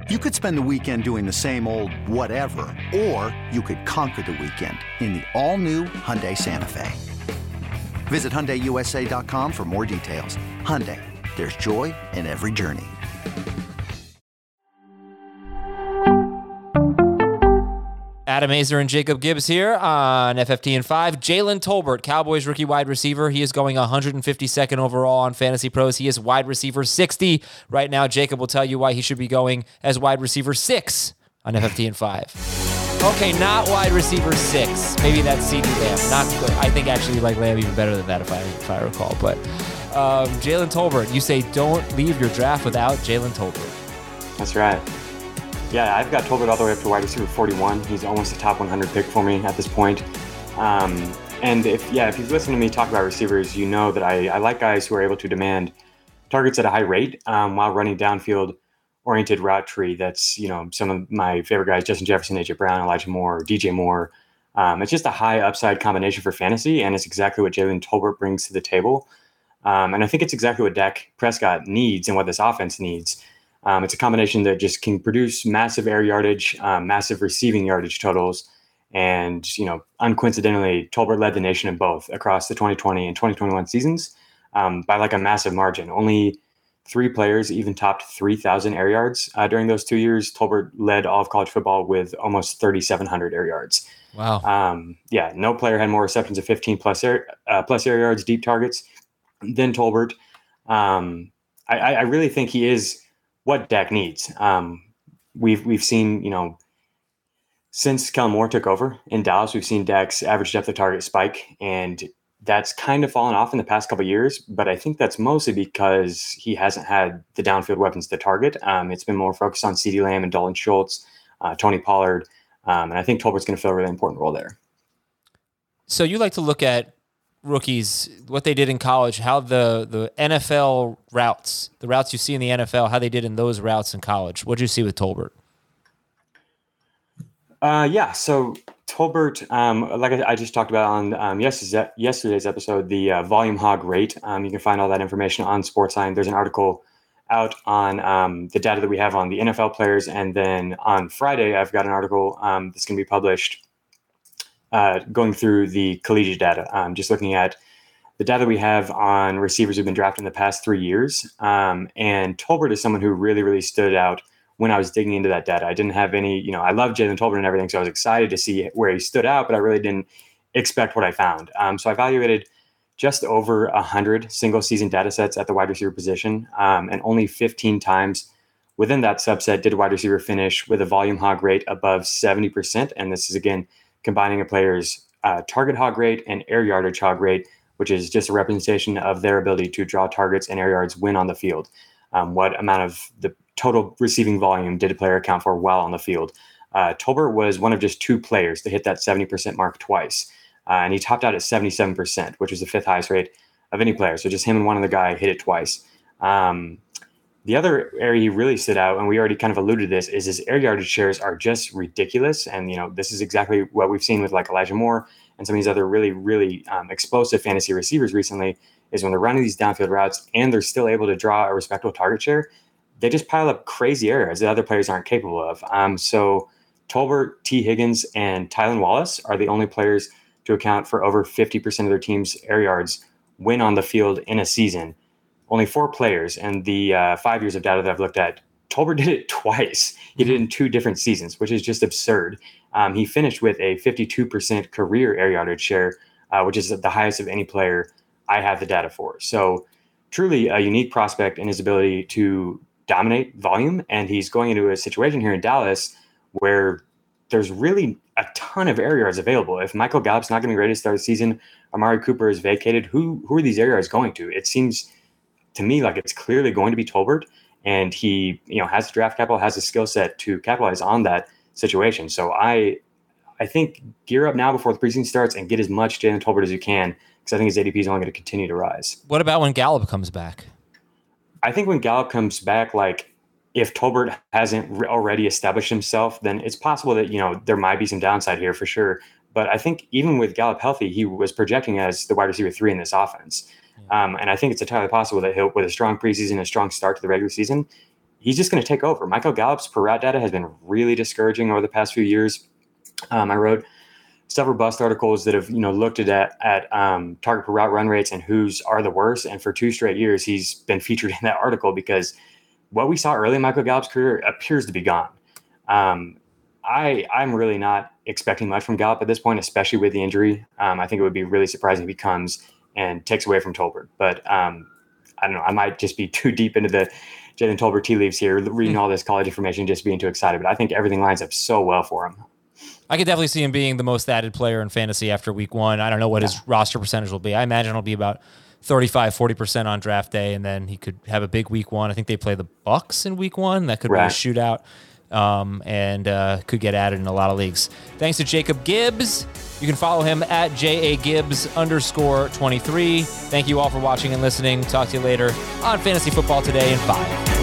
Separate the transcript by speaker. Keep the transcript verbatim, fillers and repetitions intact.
Speaker 1: You could spend the weekend doing the same old whatever, or you could conquer the weekend in the all-new Hyundai Santa Fe. Visit Hyundai U S A dot com for more details. Hyundai, there's joy in every journey.
Speaker 2: Adam Azer and Jacob Gibbs here on F F T and five. Jalen Tolbert, Cowboys rookie wide receiver. He is going one hundred fifty-second overall on Fantasy Pros. He is wide receiver sixty. Right now, Jacob will tell you why he should be going as wide receiver six on F F T and five. Okay, not wide receiver six. Maybe that's CeeDee Lamb. Not good. I think actually like Lamb even better than that if I, if I recall. But um, Jalen Tolbert, you say don't leave your draft without Jalen Tolbert.
Speaker 3: That's right. Yeah, I've got Tolbert all the way up to wide receiver forty-one. He's almost a top one hundred pick for me at this point. Um, and if yeah, if you've listened to me talk about receivers, you know that I, I like guys who are able to demand targets at a high rate um, while running downfield-oriented route tree. That's, you know, some of my favorite guys, Justin Jefferson, A J Brown, Elijah Moore, D J Moore. Um, it's just a high upside combination for fantasy, and it's exactly what Jalen Tolbert brings to the table. Um, and I think it's exactly what Dak Prescott needs and what this offense needs. Um, it's a combination that just can produce massive air yardage, um, massive receiving yardage totals. And, you know, uncoincidentally, Tolbert led the nation in both across the twenty twenty and twenty twenty-one seasons um, by like a massive margin. Only three players even topped three thousand air yards uh, during those two years. Tolbert led all of college football with almost thirty-seven hundred air yards.
Speaker 2: Wow.
Speaker 3: Um, yeah, no player had more receptions of fifteen plus air, uh, plus air yards, deep targets than Tolbert. Um, I, I really think he is what Dak needs. Um, we've we've seen, you know, since Kellen Moore took over in Dallas, we've seen Dak's average depth of target spike, and that's kind of fallen off in the past couple of years. But I think that's mostly because he hasn't had the downfield weapons to target. Um, it's been more focused on CeeDee Lamb and Dalton Schultz, uh, Tony Pollard, um, and I think Tolbert's going to fill a really important role there.
Speaker 2: So you like to look at rookies, what they did in college, how the, the N F L routes, the routes you see in the N F L, how they did in those routes in college. What did you see with Tolbert?
Speaker 3: Uh, yeah, so Tolbert, um, like I, I just talked about on um, yesterday's, yesterday's episode, the uh, volume hog rate. Um, you can find all that information on Sportsline. There's an article out on um, the data that we have on the N F L players. And then on Friday, I've got an article um, that's going to be published Uh, going through the collegiate data, um, just looking at the data we have on receivers who've been drafted in the past three years. Um, and Tolbert is someone who really, really stood out when I was digging into that data. I didn't have any, you know, I love Jalen Tolbert and everything, so I was excited to see where he stood out, but I really didn't expect what I found. Um, so I evaluated just over one hundred single-season data sets at the wide receiver position, um, and only fifteen times within that subset did a wide receiver finish with a volume hog rate above seventy percent. And this is, again, combining a player's uh, target hog rate and air yardage hog rate, which is just a representation of their ability to draw targets and air yards when on the field. Um, what amount of the total receiving volume did a player account for while on the field? Uh, Tolbert was one of just two players to hit that seventy percent mark twice. Uh, and he topped out at seventy-seven percent, which is the fifth highest rate of any player. So just him and one other guy hit it twice. Um, The other area he really stood out, and we already kind of alluded to this, is his air yardage shares are just ridiculous. And, you know, this is exactly what we've seen with like Elijah Moore and some of these other really, really um, explosive fantasy receivers recently, is when they're running these downfield routes and they're still able to draw a respectable target share, they just pile up crazy errors that other players aren't capable of. Um, so Tolbert, T. Higgins, and Tylan Wallace are the only players to account for over fifty percent of their team's air yards when on the field in a season. Only four players, and the uh, five years of data that I've looked at, Tolbert did it twice. He did it in two different seasons, which is just absurd. Um, he finished with a fifty-two percent career air yardage share, uh, which is the highest of any player I have the data for. So truly a unique prospect in his ability to dominate volume, and he's going into a situation here in Dallas where there's really a ton of air yards available. If Michael Gallup's not going to be ready to start the season, Amari Cooper is vacated, who, who are these air yards going to? It seems to me like it's clearly going to be Tolbert, and he, you know, has the draft capital, has the skill set to capitalize on that situation. So I, I think gear up now before the preseason starts and get as much Jalen Tolbert as you can, because I think his A D P is only going to continue to rise.
Speaker 2: What about when Gallup comes back?
Speaker 3: I think when Gallup comes back, like if Tolbert hasn't re- already established himself, then it's possible that, you know, there might be some downside here for sure. But I think even with Gallup healthy, he was projecting as the wide receiver three in this offense. Um, and I think it's entirely possible that he'll, with a strong preseason, a strong start to the regular season, he's just going to take over. Michael Gallup's per route data has been really discouraging over the past few years. Um, I wrote several bust articles that have, you know, looked at at um, target per route run rates and whose are the worst. And for two straight years, he's been featured in that article because what we saw early in Michael Gallup's career appears to be gone. Um, I, I'm really not expecting much from Gallup at this point, especially with the injury. Um, I think it would be really surprising if he comes and takes away from Tolbert. But um, I don't know. I might just be too deep into the Jalen Tolbert tea leaves here, reading all this college information, just being too excited. But I think everything lines up so well for him.
Speaker 2: I could definitely see him being the most added player in fantasy after week one. I don't know what yeah. his roster percentage will be. I imagine it'll be about thirty-five, forty percent on draft day, and then he could have a big week one. I think they play the Bucks in week one. That could right. be a shootout. Um, and uh, could get added in a lot of leagues. Thanks to Jacob Gibbs. You can follow him at J A Gibbs underscore twenty-three. Thank you all for watching and listening. Talk to you later on Fantasy Football Today in five.